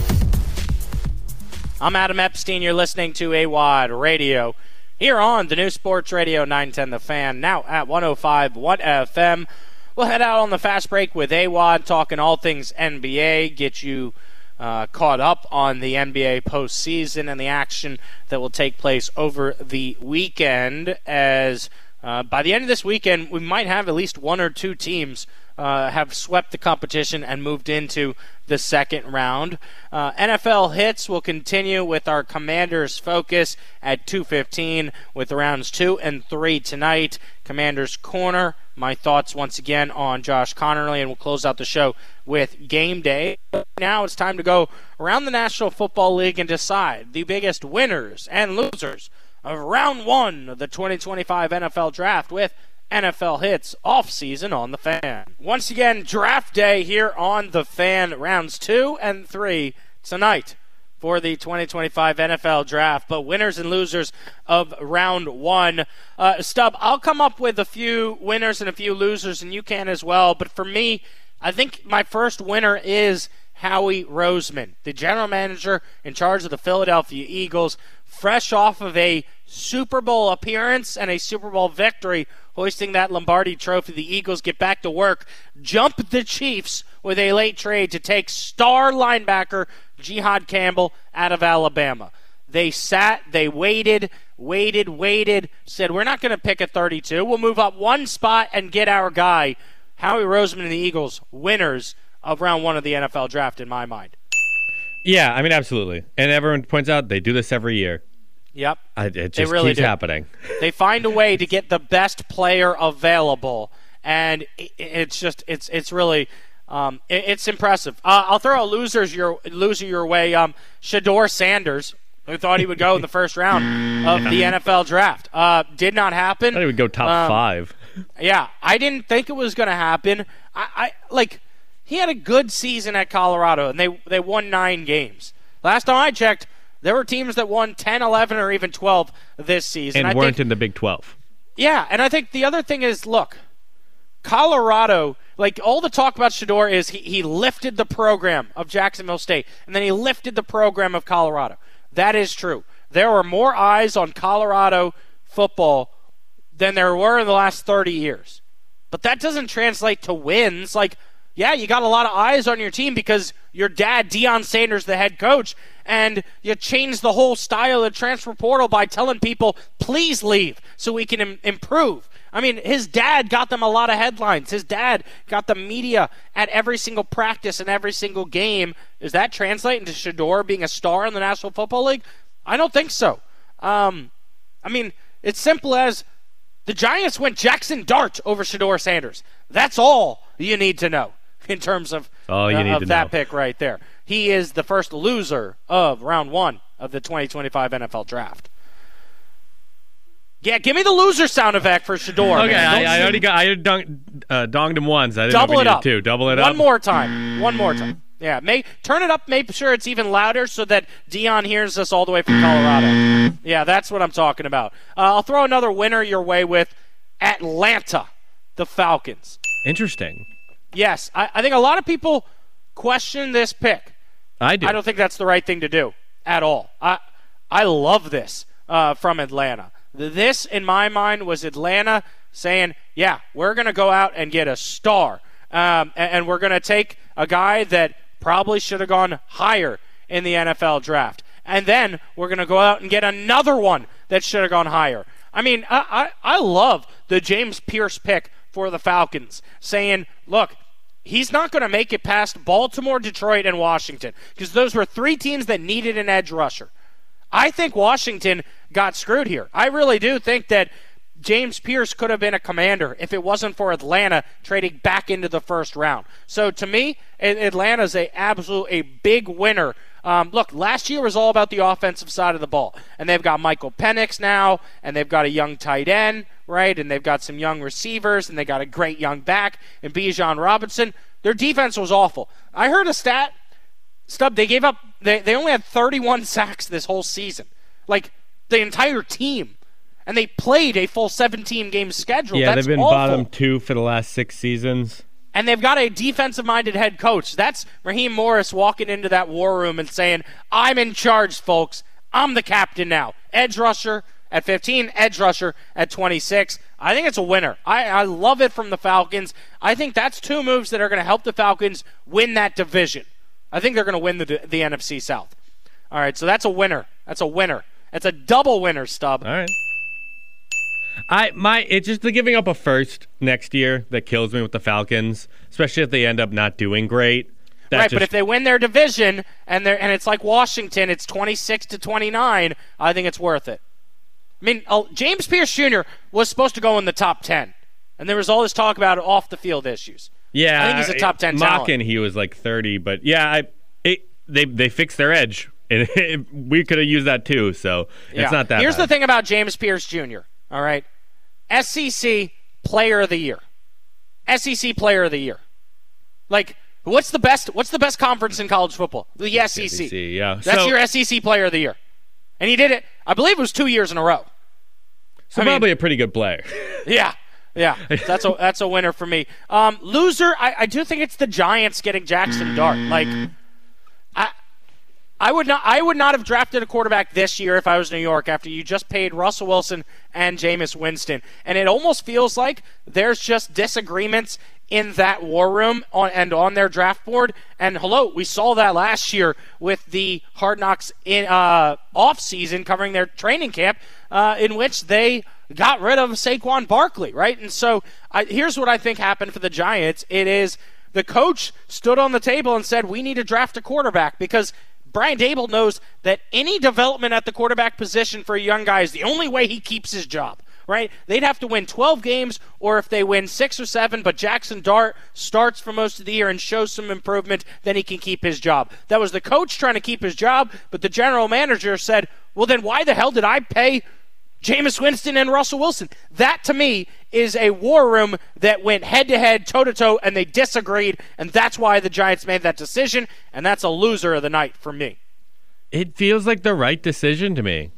I'm Adam Epstein. You're listening to A W O D Radio here on the New Sports Radio nine ten The Fan, now at one oh five point one F M. We'll head out on the fast break with A W O D, talking all things N B A, get you uh, caught up on the N B A postseason and the action that will take place over the weekend as Uh, by the end of this weekend, we might have at least one or two teams uh, have swept the competition and moved into the second round. Uh, N F L hits will continue with our Commanders focus at two fifteen with rounds two and three tonight. Commanders Corner, my thoughts once again on Josh Conerly, and we'll close out the show with Game Day. Now it's time to go around the National Football League and decide the biggest winners and losers of round one of the twenty twenty-five N F L Draft with N F L Hits off-season on The Fan. Once again, draft day here on The Fan, rounds two and three tonight for the twenty twenty-five N F L Draft. But winners and losers of round one. Uh, Stub, I'll come up with a few winners and a few losers, and you can as well. But for me, I think my first winner is Howie Roseman, the general manager in charge of the Philadelphia Eagles, fresh off of a Super Bowl appearance and a Super Bowl victory, hoisting that Lombardi trophy. The Eagles get back to work, jump the Chiefs with a late trade to take star linebacker Jihad Campbell out of Alabama. They sat, they waited, waited, waited, said, we're not going to pick at thirty-two. We'll move up one spot and get our guy. Howie Roseman and the Eagles, winners of round one of the N F L Draft, in my mind. Yeah, I mean, absolutely. And everyone points out they do this every year. Yep. I, it just they really keeps do. happening. They find a way to get the best player available, and it, it's just it's it's really um, it, it's impressive. Uh, I'll throw a losers your loser your way. Um, Shedeur Sanders, who thought he would go in the first round of the N F L Draft, uh, did not happen. I thought he would go top um, five. Yeah, I didn't think it was going to happen. I, I like he had a good season at Colorado, and they they won nine games. Last time I checked, there were teams that won ten, eleven, or even twelve this season. And I weren't think, in the Big twelve. Yeah, and I think the other thing is, look, Colorado, like all the talk about Shedeur is he, he lifted the program of Jacksonville State, and then he lifted the program of Colorado. That is true. There were more eyes on Colorado football than there were in the last thirty years. But that doesn't translate to wins. Like, yeah, you got a lot of eyes on your team because your dad, Deion Sanders, the head coach, and you changed the whole style of the transfer portal by telling people, please leave so we can im- improve. I mean, his dad got them a lot of headlines. His dad got the media at every single practice and every single game. Does that translate into Shedeur being a star in the National Football League? I don't think so. Um, I mean, it's simple as the Giants went Jackson Dart over Shedeur Sanders. That's all you need to know in terms of, oh, you uh, need of to that know. pick right there. He is the first loser of round one of the twenty twenty-five N F L Draft. Yeah, give me the loser sound effect for Shedeur. Okay, man. I, I already got. I dong, uh, donged him once. I didn't Double know if it we up. needed two. Double it One up. more time. One more time. Yeah, make, turn it up. Make sure it's even louder so that Deion hears us all the way from Colorado. Yeah, that's what I'm talking about. Uh, I'll throw another winner your way with Atlanta, the Falcons. Interesting. Yes, I, I think a lot of people question this pick. I do. I don't think that's the right thing to do at all. I I love this uh, from Atlanta. This, in my mind, was Atlanta saying, yeah, we're going to go out and get a star. Um, and, and we're going to take a guy that probably should have gone higher in the N F L draft. And then we're going to go out and get another one that should have gone higher. I mean, I, I, I love the James Pierce pick for the Falcons, saying, look, he's not going to make it past Baltimore, Detroit, and Washington, because those were three teams that needed an edge rusher. I think Washington got screwed here. I really do think that James Pierce could have been a Commander if it wasn't for Atlanta trading back into the first round. So to me, Atlanta's a absolute a big winner. Um, look, last year was all about the offensive side of the ball, and they've got Michael Penix now, and they've got a young tight end, right, and they've got some young receivers, and they got a great young back in Bijan Robinson. Their defense was awful. I heard a stat, Stub, they gave up, they, they only had thirty-one sacks this whole season. Like, the entire team. And they played a full seventeen-game schedule. Yeah, That's they've been awful. bottom two for the last six seasons. And they've got a defensive-minded head coach. That's Raheem Morris walking into that war room and saying, I'm in charge, folks. I'm the captain now. Edge rusher at fifteen, edge rusher at twenty-six. I think it's a winner. I, I love it from the Falcons. I think that's two moves that are going to help the Falcons win that division. I think they're going to win the, the N F C South. All right, so that's a winner. That's a winner. That's a double winner, Stub. All right. I my it's just the giving up a first next year that kills me with the Falcons, especially if they end up not doing great. That right, just, but if they win their division and they and it's like Washington, it's twenty-six to twenty-nine, I think it's worth it. I mean, uh, James Pierce Junior was supposed to go in the top ten, and there was all this talk about off the field issues. Yeah, I think he's a top ten talent. Mocking, he was like thirty, but yeah, I it, they they fixed their edge, and it, we could have used that too. So it's yeah. not that. Here's bad. the thing about James Pierce Junior All right, S E C Player of the Year, S E C Player of the Year. Like, what's the best? What's the best conference in college football? The S E C. S E C, yeah. That's so, your S E C Player of the Year, and he did it. I believe it was two years in a row. So I probably mean, a pretty good player. Yeah. Yeah, that's a that's a winner for me. Um, loser, I, I do think it's the Giants getting Jackson Dart. Like, I I would not I would not have drafted a quarterback this year if I was New York after you just paid Russell Wilson and Jameis Winston, and it almost feels like there's just disagreements in that war room on and on their draft board. And hello, we saw that last year with the Hard Knocks in uh, off season covering their training camp, uh, in which they got rid of Saquon Barkley, right? And so I, here's what I think happened for the Giants. It is the coach stood on the table and said, we need to draft a quarterback, because Brian Daboll knows that any development at the quarterback position for a young guy is the only way he keeps his job, right? They'd have to win twelve games, or if they win six or seven, but Jackson Dart starts for most of the year and shows some improvement, then he can keep his job. That was the coach trying to keep his job, but the general manager said, well, then why the hell did I pay Jameis Winston and Russell Wilson? That, to me, is a war room that went head-to-head, toe-to-toe, and they disagreed, and that's why the Giants made that decision, and that's a loser of the night for me. It feels like the right decision to me.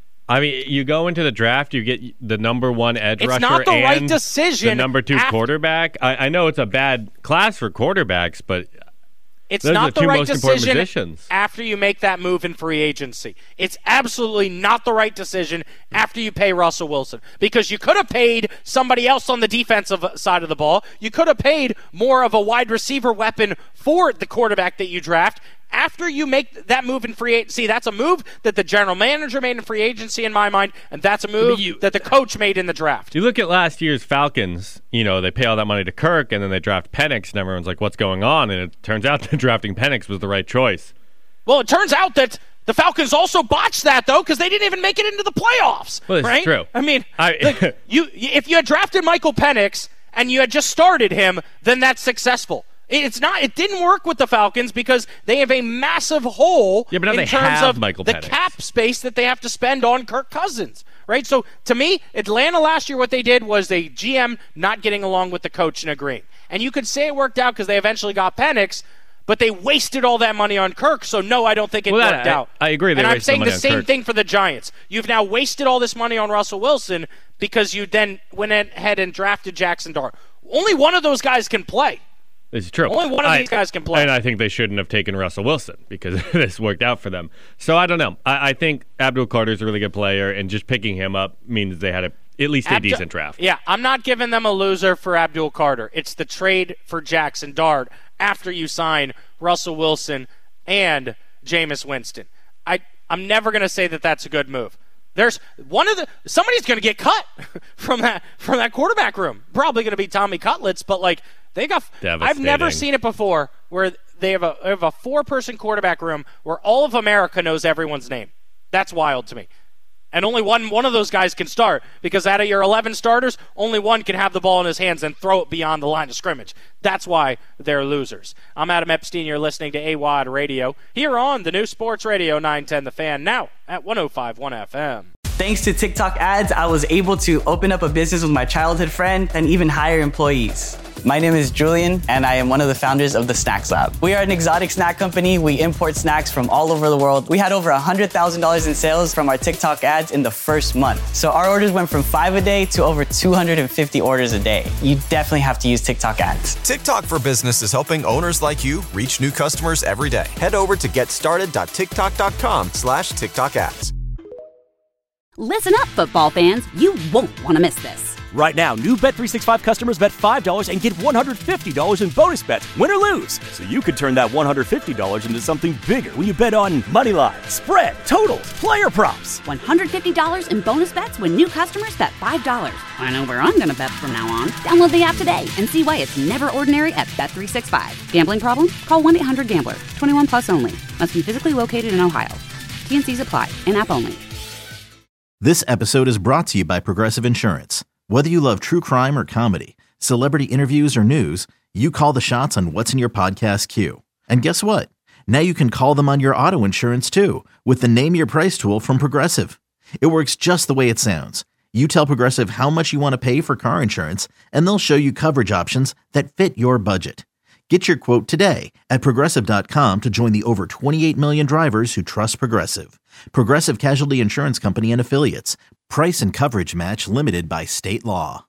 I mean, you go into the draft, you get the number one edge it's rusher not the and right decision the number two after- quarterback. I, I know it's a bad class for quarterbacks, but It's those not are the the two right most important decision positions. after you make that move in free agency. It's absolutely not the right decision after you pay Russell Wilson, because you could have paid somebody else on the defensive side of the ball. You could have paid more of a wide receiver weapon for the quarterback that you draft. After you make that move in free agency, that's a move that the general manager made in free agency in my mind, and that's a move you, that the coach made in the draft. You look at last year's Falcons, you know, they pay all that money to Kirk, and then they draft Penix, and everyone's like, what's going on? And it turns out that drafting Penix was the right choice. Well, it turns out that the Falcons also botched that, though, because they didn't even make it into the playoffs. Well, this right? is true. I mean, I, like, you if you had drafted Michael Penix and you had just started him, then that's successful. It's not. It didn't work with the Falcons because they have a massive hole yeah, but now in they terms have of Michael the Penix. cap space that they have to spend on Kirk Cousins, right? So, to me, Atlanta last year, what they did was a G M not getting along with the coach and agreeing. And you could say it worked out because they eventually got Penix, but they wasted all that money on Kirk. So, no, I don't think it well, worked that, out. I, I agree. They and I'm wasted saying money the on same Kirk. thing for the Giants. You've now wasted all this money on Russell Wilson because you then went ahead and drafted Jackson Dart. Only one of those guys can play. This is true. Only one of I, these guys can play. And I think they shouldn't have taken Russell Wilson because this worked out for them. So I don't know. I, I think Abdul Carter's a really good player, and just picking him up means they had a, at least a Abdu- decent draft. Yeah, I'm not giving them a loser for Abdul Carter. It's the trade for Jackson Dart after you sign Russell Wilson and Jameis Winston. I, I'm never going to say that that's a good move. There's one of the somebody's going to get cut from that from that quarterback room. Probably going to be Tommy Cutlets, but like they got. I've never seen it before where they have a they have a four person quarterback room where all of America knows everyone's name. That's wild to me. And only one one of those guys can start, because out of your eleven starters, only one can have the ball in his hands and throw it beyond the line of scrimmage. That's why they're losers. I'm Adam Epstein. You're listening to A W O D Radio here on the new Sports Radio nine ten The Fan, now at one oh five point one F M. Thanks to TikTok ads, I was able to open up a business with my childhood friend and even hire employees. My name is Julian, and I am one of the founders of the Snacks Lab. We are an exotic snack company. We import snacks from all over the world. We had over one hundred thousand dollars in sales from our TikTok ads in the first month. So our orders went from five a day to over two hundred fifty orders a day. You definitely have to use TikTok ads. TikTok for Business is helping owners like you reach new customers every day. Head over to getstarted.tiktok.com slash TikTok ads. Listen up, football fans. You won't want to miss this. Right now, new Bet three sixty-five customers bet five dollars and get one hundred fifty dollars in bonus bets, win or lose. So you could turn that one hundred fifty dollars into something bigger when you bet on money line, spread, totals, player props. one hundred fifty dollars in bonus bets when new customers bet five dollars. I know where I'm going to bet from now on. Download the app today and see why it's never ordinary at Bet three sixty-five. Gambling problem? Call one eight hundred gambler. twenty-one plus only. Must be physically located in Ohio. T N Cs apply. In-app only. This episode is brought to you by Progressive Insurance. Whether you love true crime or comedy, celebrity interviews or news, you call the shots on what's in your podcast queue. And guess what? Now you can call them on your auto insurance too with the Name Your Price tool from Progressive. It works just the way it sounds. You tell Progressive how much you want to pay for car insurance, and they'll show you coverage options that fit your budget. Get your quote today at Progressive dot com to join the over twenty-eight million drivers who trust Progressive. Progressive Casualty Insurance Company and Affiliates. Price and coverage match limited by state law.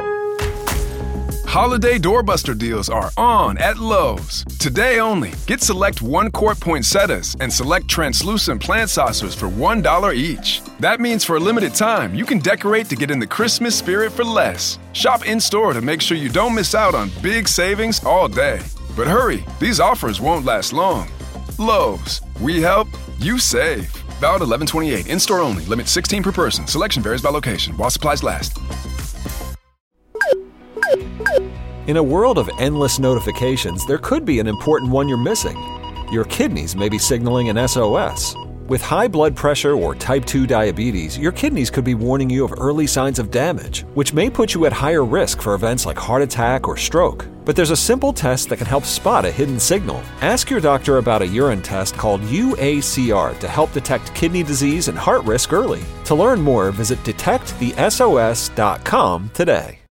Holiday doorbuster deals are on at Lowe's. Today only, get select one-quart poinsettias and select translucent plant saucers for one dollar each. That means for a limited time, you can decorate to get in the Christmas spirit for less. Shop in-store to make sure you don't miss out on big savings all day. But hurry, these offers won't last long. Lowe's, we help, you save. Valid eleven twenty-eight, in-store only, limit sixteen per person. Selection varies by location, while supplies last. In a world of endless notifications, there could be an important one you're missing. Your kidneys may be signaling an S O S. With high blood pressure or type two diabetes, your kidneys could be warning you of early signs of damage, which may put you at higher risk for events like heart attack or stroke. But there's a simple test that can help spot a hidden signal. Ask your doctor about a urine test called U A C R to help detect kidney disease and heart risk early. To learn more, visit detect the S O S dot com today.